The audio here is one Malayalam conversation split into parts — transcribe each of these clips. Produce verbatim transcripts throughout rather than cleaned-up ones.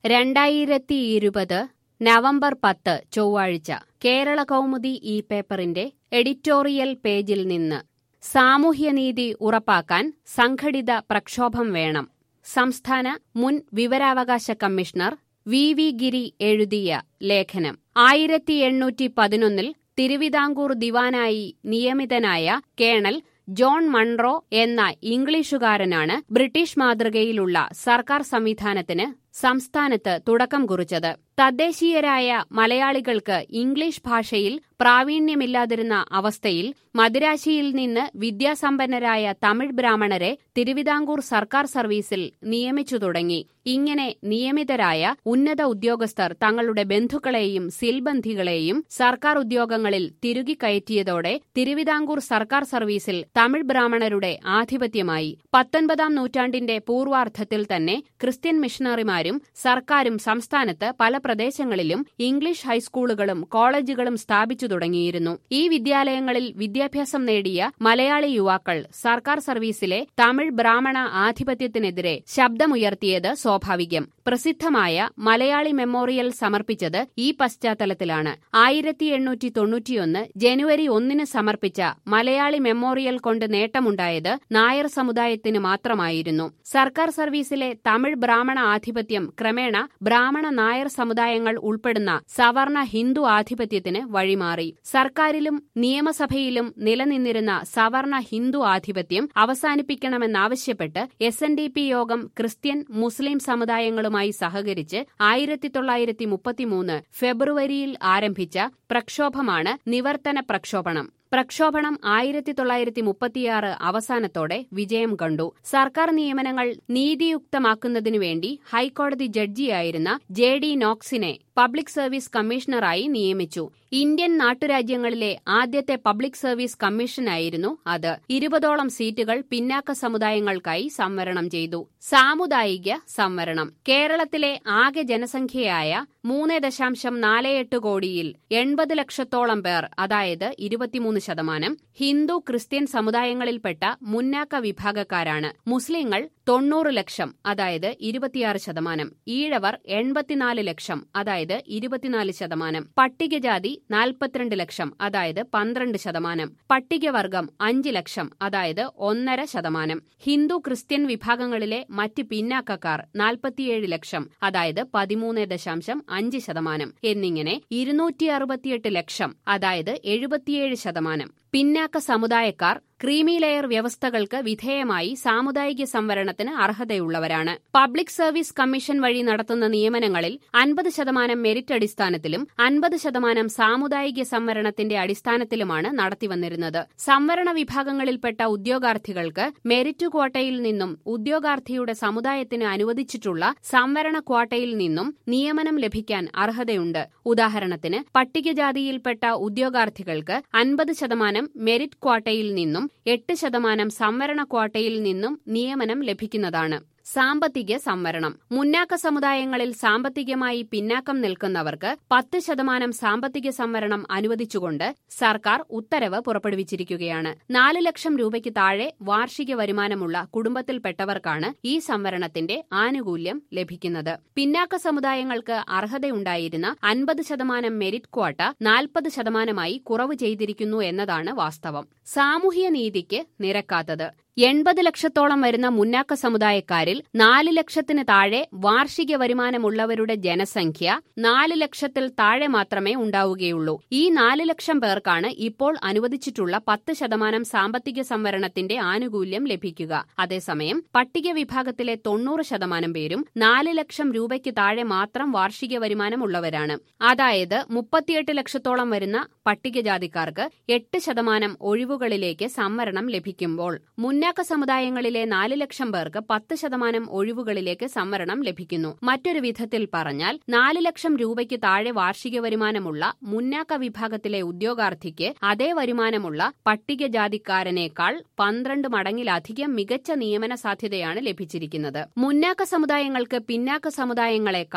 രണ്ടായിരത്തി ഇരുപത് നവംബർ പത്ത് ചൊവ്വാഴ്ച കേരള കൗമുദി ഈ പേപ്പറിന്റെ എഡിറ്റോറിയൽ പേജിൽ നിന്ന് സാമൂഹ്യനീതി ഉറപ്പാക്കാൻ സംഘടിത പ്രക്ഷോഭം വേണം. സംസ്ഥാന മുൻ വിവരാവകാശ കമ്മീഷണർ വി വി ഗിരി എഴുതിയ ലേഖനം. ആയിരത്തി എണ്ണൂറ്റി പതിനൊന്നിൽ തിരുവിതാംകൂർ ദിവാനായി നിയമിതനായ കേണൽ ജോൺ മൺറോ എന്ന ഇംഗ്ലീഷുകാരനാണ് ബ്രിട്ടീഷ് മാതൃകയിലുള്ള സർക്കാർ സംവിധാനത്തിന് സംസ്ഥാനത്ത് തുടക്കം കുറിച്ചത്. തദ്ദേശീയരായ മലയാളികൾക്ക് ഇംഗ്ലീഷ് ഭാഷയിൽ പ്രാവീണ്യമില്ലാതിരുന്ന അവസ്ഥയിൽ മദിരാശിയിൽ നിന്ന് വിദ്യാസമ്പന്നരായ തമിഴ് ബ്രാഹ്മണരെ തിരുവിതാംകൂർ സർക്കാർ സർവീസിൽ നിയമിച്ചു തുടങ്ങി. ഇങ്ങനെ നിയമിതരായ ഉന്നത ഉദ്യോഗസ്ഥർ തങ്ങളുടെ ബന്ധുക്കളെയും സിൽബന്ധികളെയും സർക്കാർ ഉദ്യോഗങ്ങളിൽ തിരുകി കയറ്റിയതോടെ തിരുവിതാംകൂർ സർക്കാർ സർവീസിൽ തമിഴ് ബ്രാഹ്മണരുടെ ആധിപത്യമായി. പത്തൊൻപതാം നൂറ്റാണ്ടിന്റെ പൂർവാർദ്ധത്തിൽ തന്നെ ക്രിസ്ത്യൻ മിഷണറിമാരും സർക്കാരും സംസ്ഥാനത്ത് പല പ്രദേശങ്ങളിലും ഇംഗ്ലീഷ് ഹൈസ്കൂളുകളും കോളേജുകളും സ്ഥാപിച്ചു തുടങ്ങിയിരുന്നു. ഈ വിദ്യാലയങ്ങളിൽ വിദ്യാഭ്യാസം നേടിയ മലയാളി യുവാക്കൾ സർക്കാർ സർവീസിലെ തമിഴ് ബ്രാഹ്മണ ആധിപത്യത്തിനെതിരെ ശബ്ദമുയർത്തിയത് സ്വാഭാവികം. പ്രസിദ്ധമായ മലയാളി മെമ്മോറിയൽ സമർപ്പിച്ചത് ഈ പശ്ചാത്തലത്തിലാണ്. ആയിരത്തി എണ്ണൂറ്റി തൊണ്ണൂറ്റിയൊന്ന് ജനുവരി ഒന്നിന് സമർപ്പിച്ച മലയാളി മെമ്മോറിയൽ കൊണ്ട് നേട്ടമുണ്ടായത് നായർ സമുദായത്തിന് മാത്രമായിരുന്നു. സർക്കാർ സർവീസിലെ തമിഴ് ബ്രാഹ്മണ ആധിപത്യം ക്രമേണ ബ്രാഹ്മണ നായർ സമുദായങ്ങൾ ഉൾപ്പെടുന്ന സവർണ ഹിന്ദു ആധിപത്യത്തിന് വഴിമാറി. സർക്കാരിലും നിയമസഭയിലും നിലനിന്നിരുന്ന സവർണ ഹിന്ദു ആധിപത്യം അവസാനിപ്പിക്കണമെന്നാവശ്യപ്പെട്ട് എസ് എൻ ഡി പി യോഗം ക്രിസ്ത്യൻ മുസ്ലിം സമുദായങ്ങളുമായി സഹകരിച്ച് ആയിരത്തി തൊള്ളായിരത്തി മുപ്പത്തിമൂന്ന് ഫെബ്രുവരിയിൽ ആരംഭിച്ച പ്രക്ഷോഭമാണ് നിവർത്തന പ്രക്ഷോഭണം. പ്രക്ഷോഭണം ആയിരത്തി തൊള്ളായിരത്തി മുപ്പത്തിയാറ് അവസാനത്തോടെ വിജയം കണ്ടു. സർക്കാർ നിയമനങ്ങൾ നീതിയുക്തമാക്കുന്നതിനുവേണ്ടി ഹൈക്കോടതി ജഡ്ജിയായിരുന്ന ജെ ഡി നോക്സിനെ പബ്ലിക് സർവീസ് കമ്മീഷണറായി നിയമിച്ചു. ഇന്ത്യൻ നാട്ടുരാജ്യങ്ങളിലെ ആദ്യത്തെ പബ്ലിക് സർവീസ് കമ്മീഷനായിരുന്നു അത്. ഇരുപതോളം സീറ്റുകൾ പിന്നാക്ക സമുദായങ്ങൾക്കായി സംവരണം ചെയ്തു. സാമുദായിക സംവരണം. കേരളത്തിലെ ആകെ ജനസംഖ്യയായ മൂന്ന് ദശാംശം നാല് എട്ട് കോടിയിൽ എൺപത് ലക്ഷത്തോളം പേർ, അതായത് ഇരുപത്തിമൂന്ന് ശതമാനം ഹിന്ദു ക്രിസ്ത്യൻ സമുദായങ്ങളിൽപ്പെട്ട മുന്നാക്ക വിഭാഗക്കാരാണ്. മുസ്ലിങ്ങൾ തൊണ്ണൂറ് ലക്ഷം, അതായത് ഇരുപത്തിയാറ് ശതമാനം. ഈഴവർ എൺപത്തിനാല് ലക്ഷം, അതായത് ഇരുപത്തിനാല് ശതമാനം. പട്ടികജാതി നാൽപ്പത്തിരണ്ട് ലക്ഷം, അതായത് പന്ത്രണ്ട് ശതമാനം. പട്ടികവർഗം അഞ്ച് ലക്ഷം, അതായത് ഒന്നര ശതമാനം. ഹിന്ദു ക്രിസ്ത്യൻ വിഭാഗങ്ങളിലെ മറ്റ് പിന്നാക്കക്കാർ നാൽപ്പത്തിയേഴ് ലക്ഷം, അതായത് പതിമൂന്ന് ദശാംശം അഞ്ച് ശതമാനം. എന്നിങ്ങനെ ഇരുന്നൂറ്റി അറുപത്തിയെട്ട് ലക്ഷം, അതായത് എഴുപത്തിയേഴ് ശതമാനം പിന്നാക്ക സമുദായക്കാർ ക്രീമി ലെയർ വ്യവസ്ഥകൾക്ക് വിധേയമായി സാമുദായിക സംവരണത്തിന് അർഹതയുള്ളവരാണ്. പബ്ലിക് സർവീസ് കമ്മീഷൻ വഴി നടത്തുന്ന നിയമനങ്ങളിൽ അൻപത് ശതമാനം മെരിറ്റ് അടിസ്ഥാനത്തിലും അൻപത് ശതമാനം സാമുദായിക സംവരണത്തിന്റെ അടിസ്ഥാനത്തിലുമാണ് നടത്തിവന്നിരുന്നത്. സംവരണ വിഭാഗങ്ങളിൽപ്പെട്ട ഉദ്യോഗാർത്ഥികൾക്ക് മെരിറ്റ് ക്വാട്ടയിൽ നിന്നും ഉദ്യോഗാർത്ഥിയുടെ സമുദായത്തിന് അനുവദിച്ചിട്ടുള്ള സംവരണ ക്വാട്ടയിൽ നിന്നും നിയമനം ലഭിക്കാൻ അർഹതയുണ്ട്. ഉദാഹരണത്തിന് പട്ടികജാതിയിൽപ്പെട്ട ഉദ്യോഗാർത്ഥികൾക്ക് അൻപത് ശതമാനം മെരിറ്റ് ക്വാട്ടയിൽ നിന്നും എട്ട് ശതമാനം സംവരണ ക്വാട്ടയിൽ നിന്നും നിയമനം ലഭിക്കുന്നതാണ്. സാമ്പത്തിക സംവരണം. മുന്നാക്ക സമുദായങ്ങളിൽ സാമ്പത്തികമായി പിന്നാക്കം നിൽക്കുന്നവർക്ക് പത്ത് ശതമാനം സാമ്പത്തിക സംവരണം അനുവദിച്ചുകൊണ്ട് സർക്കാർ ഉത്തരവ് പുറപ്പെടുവിച്ചിരിക്കുകയാണ്. നാല് ലക്ഷം രൂപയ്ക്ക് താഴെ വാർഷിക വരുമാനമുള്ള കുടുംബത്തിൽപ്പെട്ടവർക്കാണ് ഈ സംവരണത്തിന്റെ ആനുകൂല്യം ലഭിക്കുന്നത്. പിന്നാക്ക സമുദായങ്ങൾക്ക് അർഹതയുണ്ടായിരുന്ന അൻപത് ശതമാനം മെരിറ്റ് ക്വാട്ട നാൽപ്പത് ശതമാനമായി കുറവ് ചെയ്തിരിക്കുന്നു എന്നതാണ് വാസ്തവം. സാമൂഹ്യ നീതിക്ക് നിരക്കാത്തത്. എൺപത് ലക്ഷത്തോളം വരുന്ന മുന്നാക്ക സമുദായക്കാരിൽ നാല് ലക്ഷത്തിന് താഴെ വാർഷിക വരുമാനമുള്ളവരുടെ ജനസംഖ്യ നാല് ലക്ഷത്തിൽ താഴെ മാത്രമേ ഉണ്ടാവുകയുള്ളൂ. ഈ നാല് ലക്ഷം പേർക്കാണ് ഇപ്പോൾ അനുവദിച്ചിട്ടുള്ള പത്ത് ശതമാനം സാമ്പത്തിക സംവരണത്തിന്റെ ആനുകൂല്യം ലഭിക്കുക. അതേസമയം പട്ടിക വിഭാഗത്തിലെ തൊണ്ണൂറ് ശതമാനം പേരും നാല് ലക്ഷം രൂപയ്ക്ക് താഴെ മാത്രം വാർഷിക വരുമാനമുള്ളവരാണ്. അതായത് മുപ്പത്തിയെട്ട് ലക്ഷത്തോളം വരുന്ന പട്ടികജാതിക്കാർക്ക് എട്ട് ശതമാനം ഒഴിവുകളിലേക്ക് സംവരണം ലഭിക്കുമ്പോൾ മുന്നാക്ക സമുദായങ്ങളിലെ നാല് ലക്ഷം പേർക്ക് പത്ത് ശതമാനം ഒഴിവുകളിലേക്ക് സംവരണം ലഭിക്കുന്നു. മറ്റൊരു വിധത്തിൽ പറഞ്ഞാൽ നാല് ലക്ഷം രൂപയ്ക്ക് താഴെ വാർഷിക വരുമാനമുള്ള മുന്നാക്ക വിഭാഗത്തിലെ ഉദ്യോഗാർത്ഥിക്ക് അതേ വരുമാനമുള്ള പട്ടികജാതിക്കാരനേക്കാൾ പന്ത്രണ്ട് മടങ്ങിലധികം മികച്ച നിയമന സാധ്യതയാണ് ലഭിച്ചിരിക്കുന്നത്. മുന്നാക്ക സമുദായങ്ങൾക്ക് പിന്നാക്ക സമുദായങ്ങളെക്കാൾ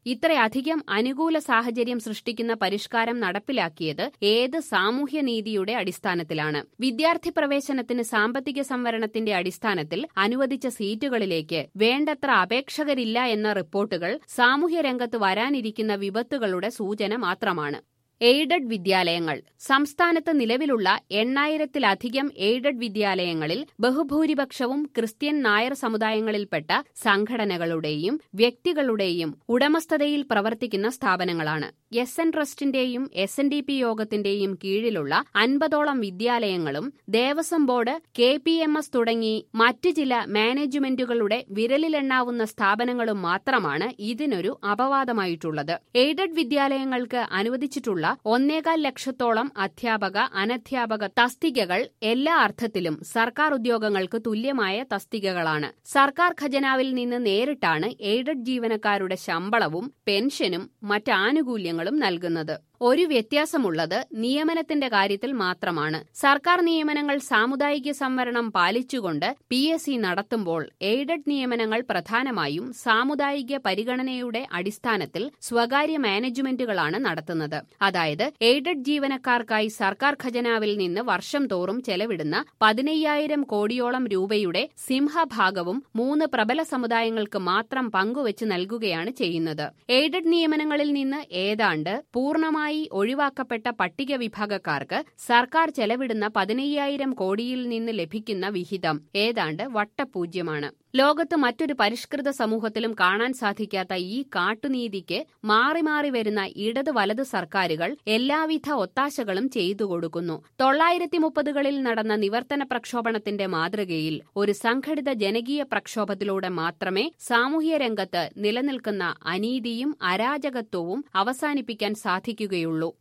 ഇത്രയധികം അനുകൂല സാഹചര്യം സൃഷ്ടിക്കുന്ന പരിഷ്കാരം നടപ്പിലാക്കിയത് ഏത് സാമൂഹ്യനീതിയുടെ അടിസ്ഥാനത്തിലാണ്? വിദ്യാർത്ഥി പ്രവേശനത്തിന് സാമ്പത്തിക സംവരണത്തിന്റെ അടിസ്ഥാനത്തിൽ അനുവദിച്ച സീറ്റുകളിലേക്ക് വേണ്ടത്ര അപേക്ഷകരില്ല എന്ന റിപ്പോർട്ടുകൾ സാമൂഹ്യരംഗത്ത് വരാനിരിക്കുന്ന വിപത്തുകളുടെ സൂചന മാത്രമാണ്. എയ്ഡഡ് വിദ്യാലയങ്ങൾ. സംസ്ഥാനത്ത് നിലവിലുള്ള എണ്ണായിരത്തിലധികം എയ്ഡഡ് വിദ്യാലയങ്ങളിൽ ബഹുഭൂരിപക്ഷവും ക്രിസ്ത്യൻ നായർ സമുദായങ്ങളിൽപ്പെട്ട സംഘടനകളുടെയും വ്യക്തികളുടെയും ഉടമസ്ഥതയിൽ പ്രവർത്തിക്കുന്ന സ്ഥാപനങ്ങളാണ്. എസ് എൻ ട്രസ്റ്റിന്റെയും എസ് എൻ ഡി പി യോഗത്തിന്റെയും കീഴിലുള്ള അൻപതോളം വിദ്യാലയങ്ങളും ദേവസ്വം board, K P M S തുടങ്ങി മറ്റു ചില മാനേജ്മെന്റുകളുടെ വിരലിലെണ്ണാവുന്ന സ്ഥാപനങ്ങളും മാത്രമാണ് ഇതിനൊരു അപവാദമായിട്ടുള്ളത്. എയ്ഡഡ് വിദ്യാലയങ്ങൾക്ക് അനുവദിച്ചിട്ടുള്ള ഒന്നേകാൽ ലക്ഷത്തോളം അധ്യാപക, അനധ്യാപക തസ്തികകൾ എല്ലാ അർത്ഥത്തിലും സർക്കാർ ഉദ്യോഗങ്ങൾക്ക് തുല്യമായ തസ്തികകളാണ്. സർക്കാർ ഖജനാവിൽ നിന്ന് നേരിട്ടാണ് എയ്ഡഡ് ജീവനക്കാരുടെ ശമ്പളവും പെൻഷനും മറ്റാനുകൂല്യങ്ങളും നൽകുന്നത്. ഒരു വ്യത്യാസമുള്ളത് നിയമനത്തിന്റെ കാര്യത്തിൽ മാത്രമാണ്. സർക്കാർ നിയമനങ്ങൾ സാമുദായിക സംവരണം പാലിച്ചുകൊണ്ട് പി എസ് സി നടത്തുമ്പോൾ എയ്ഡഡ് നിയമനങ്ങൾ പ്രധാനമായും സാമുദായിക പരിഗണനയുടെ അടിസ്ഥാനത്തിൽ സ്വകാര്യ മാനേജ്മെന്റുകളാണ് നടത്തുന്നത്. അതായത് എയ്ഡഡ് ജീവനക്കാർക്കായി സർക്കാർ ഖജനാവിൽ നിന്ന് വർഷം തോറും ചെലവിടുന്ന പതിനയ്യായിരം കോടിയോളം രൂപയുടെ സിംഹഭാഗവും മൂന്ന് പ്രബല സമുദായങ്ങൾക്ക് മാത്രം പങ്കുവച്ച് നൽകുകയാണ് ചെയ്യുന്നത്. എയ്ഡഡ് നിയമനങ്ങളിൽ നിന്ന് ഏതാണ്ട് പൂർണ്ണമായി ഒഴിവാക്കപ്പെട്ട പട്ടിക വിഭാഗക്കാർക്ക് സർക്കാർ ചെലവിടുന്ന പതിനയ്യായിരം കോടിയിൽ നിന്ന് ലഭിക്കുന്ന വിഹിതം ഏതാണ്ട് വട്ടപൂജ്യമാണ്. ലോകത്ത് മറ്റൊരു പരിഷ്കൃത സമൂഹത്തിലും കാണാൻ സാധിക്കാത്ത ഈ കാട്ടുനീതിക്ക് മാറി മാറി വരുന്ന ഇടത് വലത് സർക്കാരുകൾ എല്ലാവിധ ഒത്താശകളും ചെയ്തു കൊടുക്കുന്നു. തൊള്ളായിരത്തി മുപ്പതുകളിൽ നടന്ന നിവർത്തന പ്രക്ഷോഭണത്തിന്റെ മാതൃകയിൽ ഒരു സംഘടിത ജനകീയ പ്രക്ഷോഭത്തിലൂടെ മാത്രമേ സാമൂഹ്യ രംഗത്ത് നിലനിൽക്കുന്ന അനീതിയും അരാജകത്വവും അവസാനിപ്പിക്കാൻ സാധിക്കുകയുള്ളൂ.